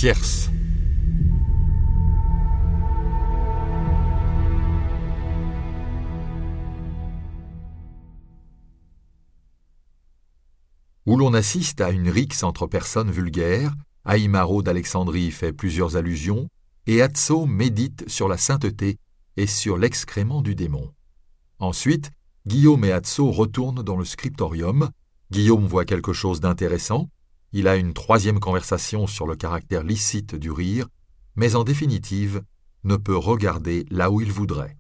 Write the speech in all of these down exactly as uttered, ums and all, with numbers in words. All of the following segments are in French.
tierce. Où l'on assiste à une rixe entre personnes vulgaires, Aïmaro d'Alexandrie fait plusieurs allusions, et Atso médite sur la sainteté et sur l'excrément du démon. Ensuite, Guillaume et Atso retournent dans le scriptorium. Guillaume voit quelque chose d'intéressant. Il a une troisième conversation sur le caractère licite du rire, mais en définitive, ne peut regarder là où il voudrait.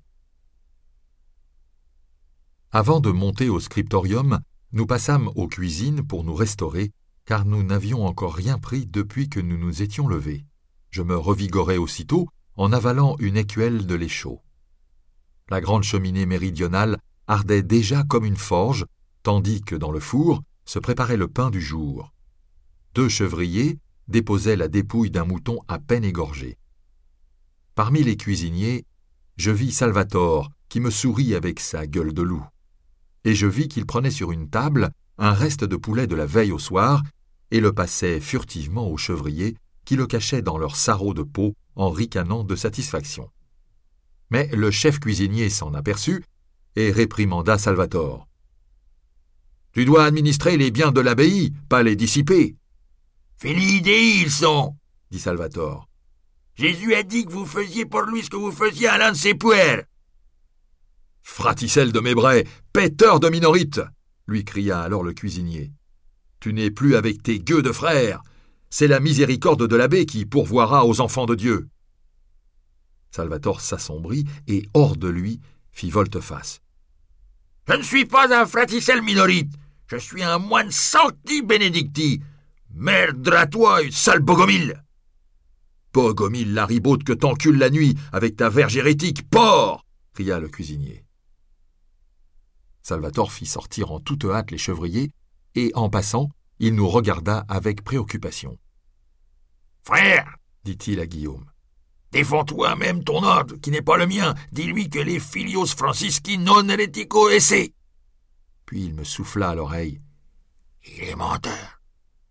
Avant de monter au scriptorium, nous passâmes aux cuisines pour nous restaurer, car nous n'avions encore rien pris depuis que nous nous étions levés. Je me revigorais aussitôt en avalant une écuelle de lait chaud. La grande cheminée méridionale ardait déjà comme une forge, tandis que dans le four se préparait le pain du jour. Deux chevriers déposaient la dépouille d'un mouton à peine égorgé. Parmi les cuisiniers, je vis Salvatore qui me sourit avec sa gueule de loup. Et je vis qu'il prenait sur une table un reste de poulet de la veille au soir et le passait furtivement aux chevriers qui le cachaient dans leur sarrau de peau en ricanant de satisfaction. Mais le chef cuisinier s'en aperçut et réprimanda Salvatore. « Tu dois administrer les biens de l'abbaye, pas les dissiper. »« Fini-idée, ils sont, dit Salvatore. Jésus a dit que vous faisiez pour lui ce que vous faisiez à l'un de ses puers. »« Fraticelle de Mébray, péteur de minorite !» lui cria alors le cuisinier. « Tu n'es plus avec tes gueux de frères. C'est la miséricorde de l'abbé qui pourvoira aux enfants de Dieu. » Salvatore s'assombrit et, hors de lui, fit volte-face. « Je ne suis pas un fraticelle minorite. Je suis un moine sancti benedicti. Merde à toi, une sale bogomile !»« Bogomile, la ribaute que t'encules la nuit avec ta verge hérétique, porc !» cria le cuisinier. Salvatore fit sortir en toute hâte les chevriers et, en passant, il nous regarda avec préoccupation. « Frère, dit-il à Guillaume, défends-toi même ton ordre, qui n'est pas le mien. Dis-lui que les filios francisci non heretico esse. » Puis il me souffla à l'oreille. « Il est menteur. Foi !»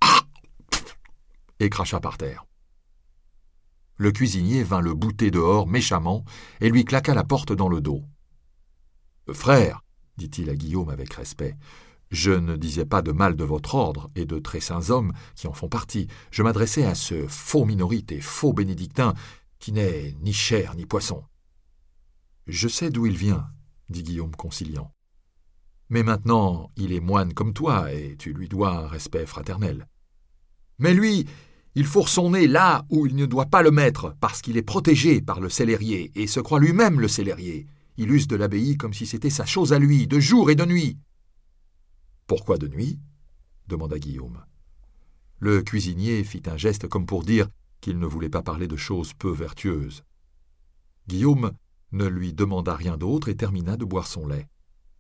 et cracha par terre. Le cuisinier vint le bouter dehors méchamment et lui claqua la porte dans le dos. « Frère, dit-il à Guillaume avec respect, je ne disais pas de mal de votre ordre et de très saints hommes qui en font partie. Je m'adressais à ce faux minorite et faux bénédictin qui n'est ni chair ni poisson. »« Je sais d'où il vient, dit Guillaume conciliant. Mais maintenant, il est moine comme toi et tu lui dois un respect fraternel. Mais lui, il fourre son nez là où il ne doit pas le mettre parce qu'il est protégé par le célérier et se croit lui-même le célérier. Il use de l'abbaye comme si c'était sa chose à lui, de jour et de nuit. »« Pourquoi de nuit ?» demanda Guillaume. Le cuisinier fit un geste comme pour dire qu'il ne voulait pas parler de choses peu vertueuses. Guillaume ne lui demanda rien d'autre et termina de boire son lait.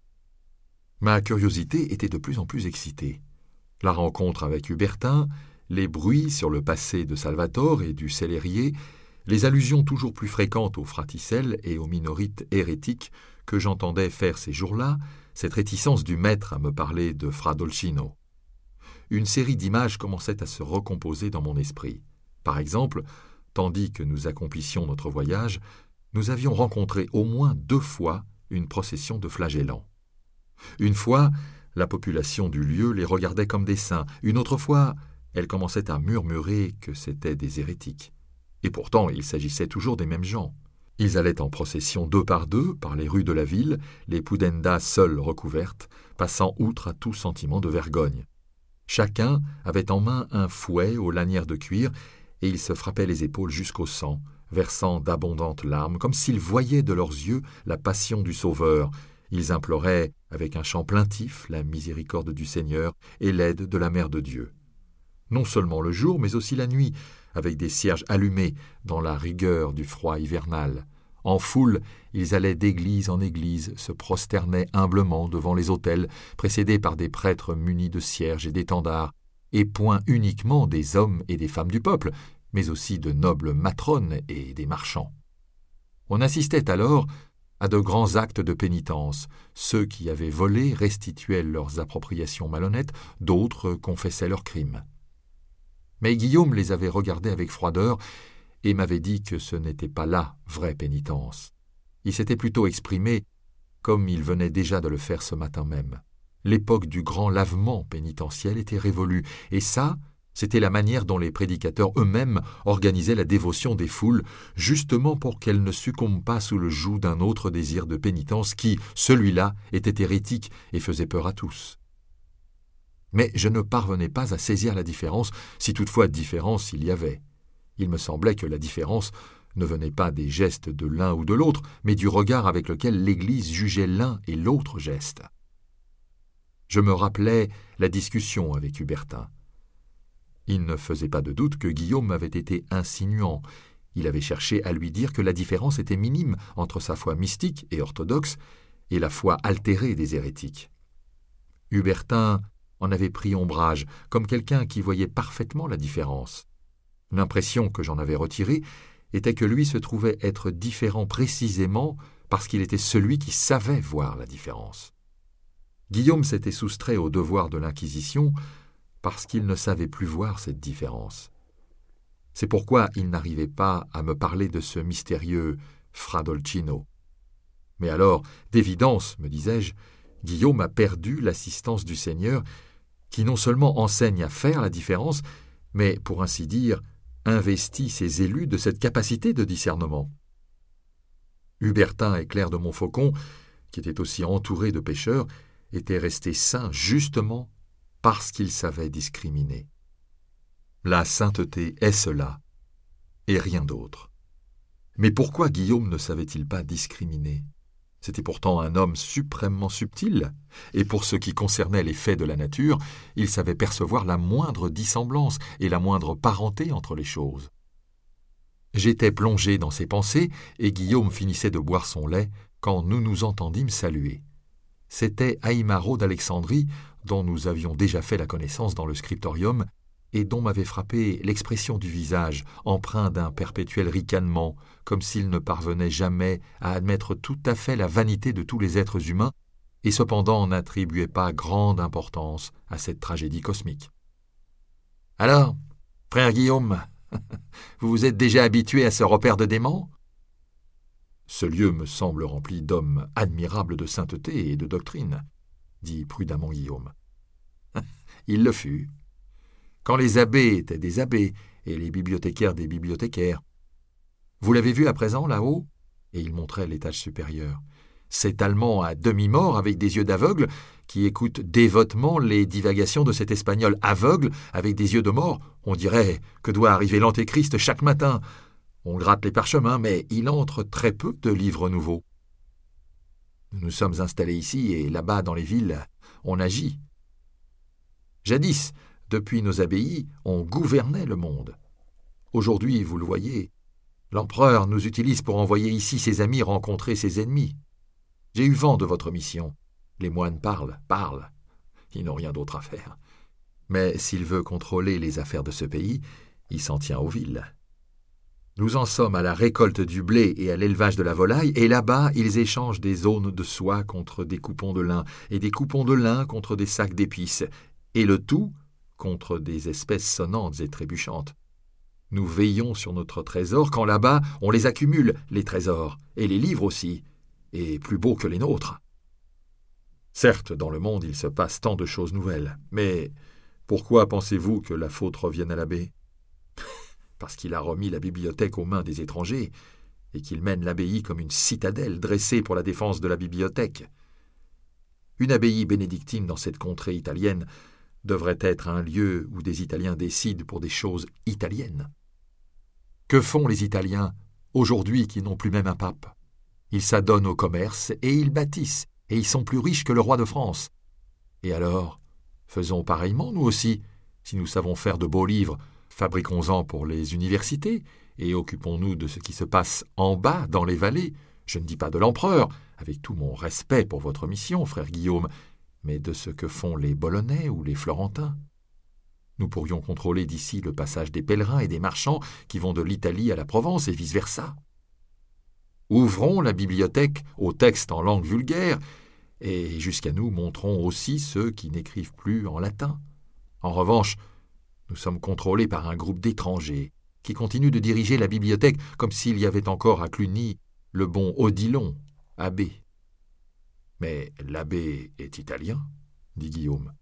Ma curiosité était de plus en plus excitée. La rencontre avec Hubertin, les bruits sur le passé de Salvatore et du célérier, les allusions toujours plus fréquentes aux fraticelles et aux minorites hérétiques que j'entendais faire ces jours-là, cette réticence du maître à me parler de Fra Dolcino. Une série d'images commençait à se recomposer dans mon esprit. Par exemple, tandis que nous accomplissions notre voyage, nous avions rencontré au moins deux fois une procession de flagellants. Une fois, la population du lieu les regardait comme des saints. Une autre fois, elle commençait à murmurer que c'étaient des hérétiques. Et pourtant, il s'agissait toujours des mêmes gens. Ils allaient en procession deux par deux par les rues de la ville, les pudendas seules recouvertes, passant outre à tout sentiment de vergogne. Chacun avait en main un fouet aux lanières de cuir, et ils se frappaient les épaules jusqu'au sang, versant d'abondantes larmes, comme s'ils voyaient de leurs yeux la passion du Sauveur. Ils imploraient, avec un chant plaintif, la miséricorde du Seigneur et l'aide de la Mère de Dieu. Non seulement le jour, mais aussi la nuit, avec des cierges allumés dans la rigueur du froid hivernal. En foule, ils allaient d'église en église, se prosternaient humblement devant les autels, précédés par des prêtres munis de cierges et d'étendards, et point uniquement des hommes et des femmes du peuple, mais aussi de nobles matrones et des marchands. On assistait alors à de grands actes de pénitence. Ceux qui avaient volé restituaient leurs appropriations malhonnêtes, d'autres confessaient leurs crimes. Mais Guillaume les avait regardés avec froideur et m'avait dit que ce n'était pas là vraie pénitence. Il s'était plutôt exprimé comme il venait déjà de le faire ce matin même. L'époque du grand lavement pénitentiel était révolue, et ça, c'était la manière dont les prédicateurs eux-mêmes organisaient la dévotion des foules, justement pour qu'elles ne succombent pas sous le joug d'un autre désir de pénitence qui, celui-là, était hérétique et faisait peur à tous. Mais je ne parvenais pas à saisir la différence, si toutefois différence il y avait. Il me semblait que la différence ne venait pas des gestes de l'un ou de l'autre, mais du regard avec lequel l'Église jugeait l'un et l'autre geste. Je me rappelais la discussion avec Hubertin. Il ne faisait pas de doute que Guillaume avait été insinuant. Il avait cherché à lui dire que la différence était minime entre sa foi mystique et orthodoxe et la foi altérée des hérétiques. Hubertin en avait pris ombrage, comme quelqu'un qui voyait parfaitement la différence. L'impression que j'en avais retirée était que lui se trouvait être différent précisément parce qu'il était celui qui savait voir la différence. Guillaume s'était soustrait au devoir de l'Inquisition parce qu'il ne savait plus voir cette différence. C'est pourquoi il n'arrivait pas à me parler de ce mystérieux Fra Dolcino. Mais alors, d'évidence, me disais-je, Guillaume a perdu l'assistance du Seigneur, qui non seulement enseigne à faire la différence, mais, pour ainsi dire, investit ses élus de cette capacité de discernement. Hubertin et Claire de Montfaucon, qui étaient aussi entourés de pécheurs, étaient restés saints justement parce qu'ils savaient discriminer. La sainteté est cela, et rien d'autre. Mais pourquoi Guillaume ne savait-il pas discriminer ? C'était pourtant un homme suprêmement subtil, et pour ce qui concernait les faits de la nature, il savait percevoir la moindre dissemblance et la moindre parenté entre les choses. J'étais plongé dans ses pensées, et Guillaume finissait de boire son lait quand nous nous entendîmes saluer. C'était Aïmaro d'Alexandrie, dont nous avions déjà fait la connaissance dans le scriptorium, et dont m'avait frappé l'expression du visage, empreint d'un perpétuel ricanement, comme s'il ne parvenait jamais à admettre tout à fait la vanité de tous les êtres humains, et cependant n'attribuait pas grande importance à cette tragédie cosmique. « Alors, frère Guillaume, vous vous êtes déjà habitué à ce repère de démons ? Ce lieu me semble rempli d'hommes admirables de sainteté et de doctrine, dit prudemment Guillaume. Il le fut. Quand les abbés étaient des abbés et les bibliothécaires des bibliothécaires. Vous l'avez vu à présent, là-haut ? Et il montrait l'étage supérieur. Cet Allemand à demi-mort, avec des yeux d'aveugle, qui écoute dévotement les divagations de cet Espagnol aveugle, avec des yeux de mort, on dirait que doit arriver l'Antéchrist chaque matin. On gratte les parchemins, mais il entre très peu de livres nouveaux. Nous nous sommes installés ici, et là-bas, dans les villes, on agit. Jadis, depuis nos abbayes, on gouvernait le monde. Aujourd'hui, vous le voyez, l'empereur nous utilise pour envoyer ici ses amis rencontrer ses ennemis. J'ai eu vent de votre mission. Les moines parlent, parlent. Ils n'ont rien d'autre à faire. Mais s'il veut contrôler les affaires de ce pays, il s'en tient aux villes. Nous en sommes à la récolte du blé et à l'élevage de la volaille, et là-bas, ils échangent des aunes de soie contre des coupons de lin, et des coupons de lin contre des sacs d'épices, et le tout contre des espèces sonnantes et trébuchantes. Nous veillons sur notre trésor, quand là-bas, on les accumule, les trésors, et les livres aussi, et plus beaux que les nôtres. Certes, dans le monde, il se passe tant de choses nouvelles, mais pourquoi pensez-vous que la faute revienne à l'abbé ? Parce qu'il a remis la bibliothèque aux mains des étrangers, et qu'il mène l'abbaye comme une citadelle dressée pour la défense de la bibliothèque. Une abbaye bénédictine dans cette contrée italienne devrait être un lieu où des Italiens décident pour des choses italiennes. Que font les Italiens, aujourd'hui qui n'ont plus même un pape ? Ils s'adonnent au commerce et ils bâtissent, et ils sont plus riches que le roi de France. Et alors, faisons pareillement, nous aussi, si nous savons faire de beaux livres, fabriquons-en pour les universités, et occupons-nous de ce qui se passe en bas, dans les vallées. Je ne dis pas de l'empereur, avec tout mon respect pour votre mission, frère Guillaume, mais de ce que font les Bolonais ou les Florentins. Nous pourrions contrôler d'ici le passage des pèlerins et des marchands qui vont de l'Italie à la Provence et vice-versa. Ouvrons la bibliothèque aux textes en langue vulgaire, et jusqu'à nous montrons aussi ceux qui n'écrivent plus en latin. En revanche, Nous sommes contrôlés par un groupe d'étrangers qui continuent de diriger la bibliothèque comme s'il y avait encore à Cluny le bon Odilon, abbé. »« Mais l'abbé est italien, » dit Guillaume.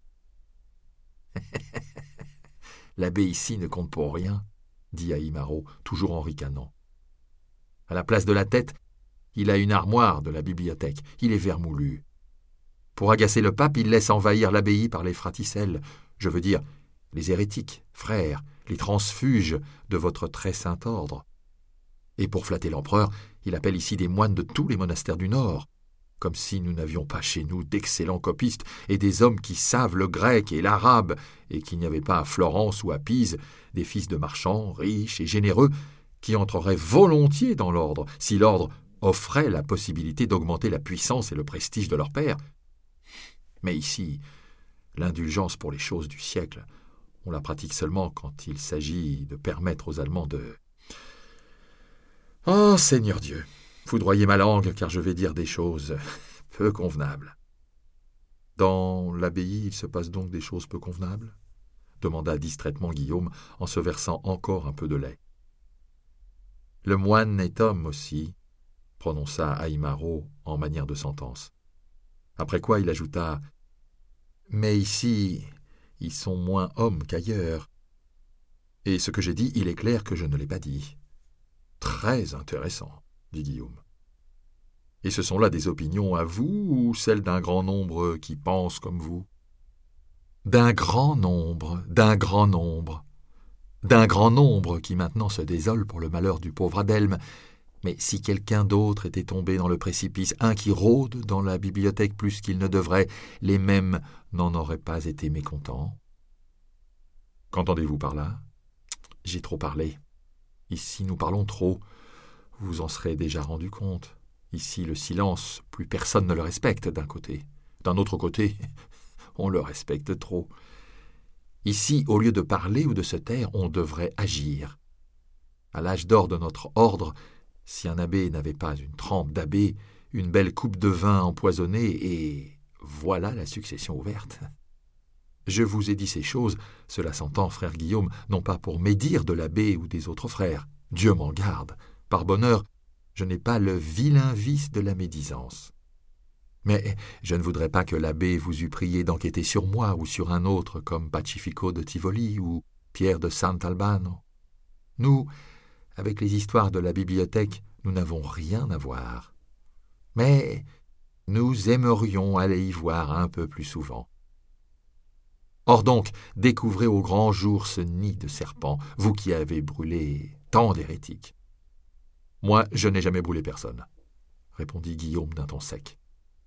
« L'abbé ici ne compte pour rien, » dit Aymaro, toujours en ricanant. À la place de la tête, il a une armoire de la bibliothèque. Il est vermoulu. Pour agacer le pape, il laisse envahir l'abbaye par les fraticelles, je veux dire les hérétiques, frères, les transfuges de votre très saint ordre. Et pour flatter l'empereur, il appelle ici des moines de tous les monastères du Nord, comme si nous n'avions pas chez nous d'excellents copistes et des hommes qui savent le grec et l'arabe, et qu'il n'y avait pas à Florence ou à Pise des fils de marchands, riches et généreux, qui entreraient volontiers dans l'ordre, si l'ordre offrait la possibilité d'augmenter la puissance et le prestige de leur père. Mais ici, l'indulgence pour les choses du siècle, on la pratique seulement quand il s'agit de permettre aux Allemands de... Oh, Seigneur Dieu, foudroyez ma langue, car je vais dire des choses peu convenables. Dans l'abbaye, il se passe donc des choses peu convenables ? Demanda distraitement Guillaume, en se versant encore un peu de lait. Le moine est homme aussi, prononça Aymaro en manière de sentence. Après quoi il ajouta « Mais ici, ils sont moins hommes qu'ailleurs. Et ce que j'ai dit, il est clair que je ne l'ai pas dit. »« Très intéressant, » dit Guillaume. « Et ce sont là des opinions à vous ou celles d'un grand nombre qui pensent comme vous ?»« D'un grand nombre, d'un grand nombre. D'un grand nombre qui maintenant se désole pour le malheur du pauvre Adelme. Mais si quelqu'un d'autre était tombé dans le précipice, un qui rôde dans la bibliothèque plus qu'il ne devrait, les mêmes n'en auraient pas été mécontents. » « Qu'entendez-vous par là ? » ?»« J'ai trop parlé. Ici, nous parlons trop. Vous vous en serez déjà rendu compte. Ici, le silence, plus personne ne le respecte d'un côté. D'un autre côté, on le respecte trop. Ici, au lieu de parler ou de se taire, on devrait agir. À l'âge d'or de notre ordre, si un abbé n'avait pas une trempe d'abbé, une belle coupe de vin empoisonnée, et voilà la succession ouverte. Je vous ai dit ces choses, cela s'entend, frère Guillaume, non pas pour médire de l'abbé ou des autres frères. Dieu m'en garde. Par bonheur, je n'ai pas le vilain vice de la médisance. Mais je ne voudrais pas que l'abbé vous eût prié d'enquêter sur moi ou sur un autre comme Pacifico de Tivoli ou Pierre de Sant'Albano. Nous, avec les histoires de la bibliothèque, nous n'avons rien à voir. Mais nous aimerions aller y voir un peu plus souvent. Or donc, découvrez au grand jour ce nid de serpents, vous qui avez brûlé tant d'hérétiques. »« Moi, je n'ai jamais brûlé personne, » répondit Guillaume d'un ton sec.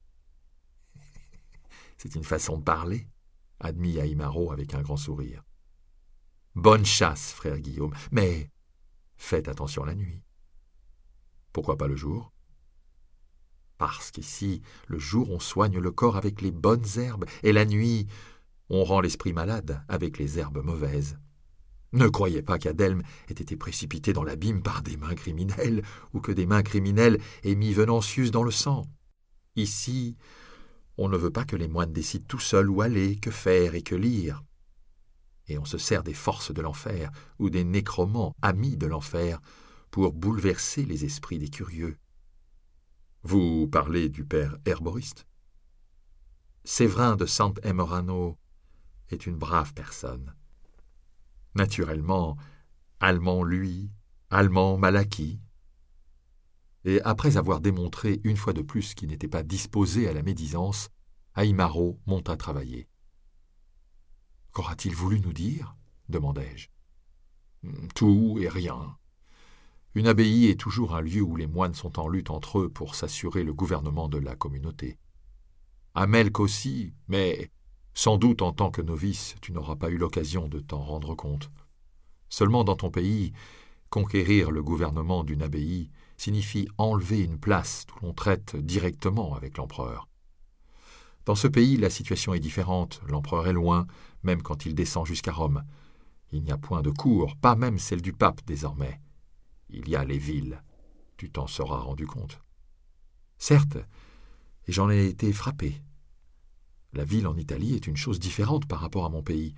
« C'est une façon de parler, » admit Aymaro avec un grand sourire. « Bonne chasse, frère Guillaume, mais faites attention la nuit. »« Pourquoi pas le jour ? » ?»« Parce qu'ici, le jour, on soigne le corps avec les bonnes herbes, et la nuit, on rend l'esprit malade avec les herbes mauvaises. Ne croyez pas qu'Adelme ait été précipité dans l'abîme par des mains criminelles, ou que des mains criminelles aient mis Venancius dans le sang. Ici, on ne veut pas que les moines décident tout seuls où aller, que faire et que lire. Et on se sert des forces de l'enfer, ou des nécromants amis de l'enfer, pour bouleverser les esprits des curieux. Vous parlez du père herboriste ? Séverin de Sant'Emorano est une brave personne. Naturellement, allemand lui, allemand mal acquis. Et après avoir démontré une fois de plus qu'il n'était pas disposé à la médisance, Aymaro monta travailler. « Qu'aura-t-il voulu nous dire ?» demandai-je. « Tout et rien. Une abbaye est toujours un lieu où les moines sont en lutte entre eux pour s'assurer le gouvernement de la communauté. À Melk aussi, mais sans doute en tant que novice, tu n'auras pas eu l'occasion de t'en rendre compte. Seulement dans ton pays, conquérir le gouvernement d'une abbaye signifie enlever une place où l'on traite directement avec l'empereur. Dans ce pays, la situation est différente, l'empereur est loin, même quand il descend jusqu'à Rome. Il n'y a point de cour, pas même celle du pape désormais. Il y a les villes, tu t'en seras rendu compte. Certes, et j'en ai été frappé. La ville en Italie est une chose différente par rapport à mon pays.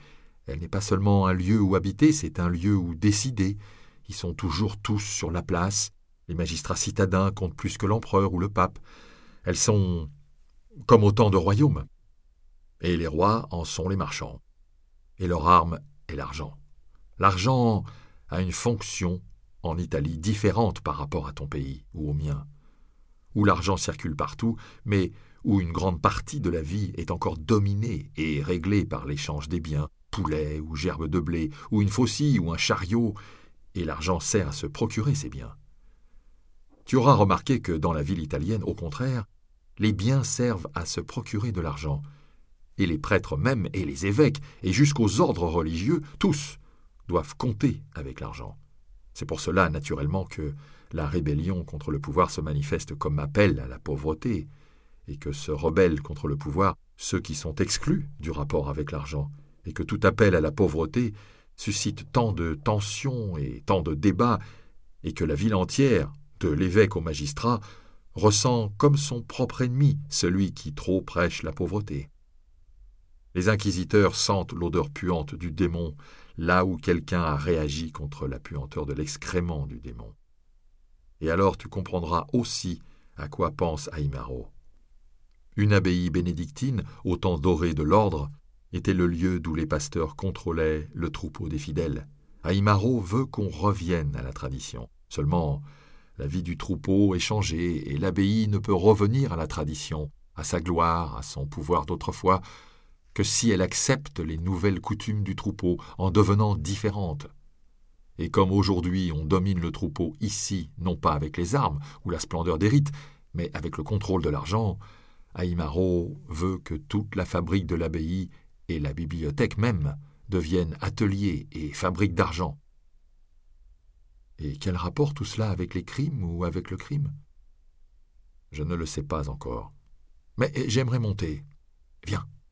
Elle n'est pas seulement un lieu où habiter, c'est un lieu où décider. Ils sont toujours tous sur la place. Les magistrats citadins comptent plus que l'empereur ou le pape. Elles sont comme autant de royaumes. Et les rois en sont les marchands. Et leur arme est l'argent. L'argent a une fonction en Italie différente par rapport à ton pays ou au mien, où l'argent circule partout, mais où une grande partie de la vie est encore dominée et réglée par l'échange des biens, poulet ou gerbes de blé, ou une faucille ou un chariot, et l'argent sert à se procurer ces biens. Tu auras remarqué que dans la ville italienne, au contraire, les biens servent à se procurer de l'argent, et les prêtres même, et les évêques, et jusqu'aux ordres religieux, tous doivent compter avec l'argent. C'est pour cela, naturellement, que la rébellion contre le pouvoir se manifeste comme appel à la pauvreté, et que se rebellent contre le pouvoir ceux qui sont exclus du rapport avec l'argent, et que tout appel à la pauvreté suscite tant de tensions et tant de débats, et que la ville entière, de l'évêque au magistrat, ressent comme son propre ennemi celui qui trop prêche la pauvreté. Les inquisiteurs sentent l'odeur puante du démon là où quelqu'un a réagi contre la puanteur de l'excrément du démon. Et alors tu comprendras aussi à quoi pense Aimaro. Une abbaye bénédictine, au temps doré de l'ordre, était le lieu d'où les pasteurs contrôlaient le troupeau des fidèles. Aimaro veut qu'on revienne à la tradition. Seulement, la vie du troupeau est changée et l'abbaye ne peut revenir à la tradition, à sa gloire, à son pouvoir d'autrefois, que si elle accepte les nouvelles coutumes du troupeau en devenant différente. Et comme aujourd'hui on domine le troupeau ici, non pas avec les armes ou la splendeur des rites, mais avec le contrôle de l'argent, Aimaro veut que toute la fabrique de l'abbaye et la bibliothèque même deviennent ateliers et fabriques d'argent. Et quel rapport tout cela avec les crimes ou avec le crime? Je ne le sais pas encore. Mais j'aimerais monter. Viens.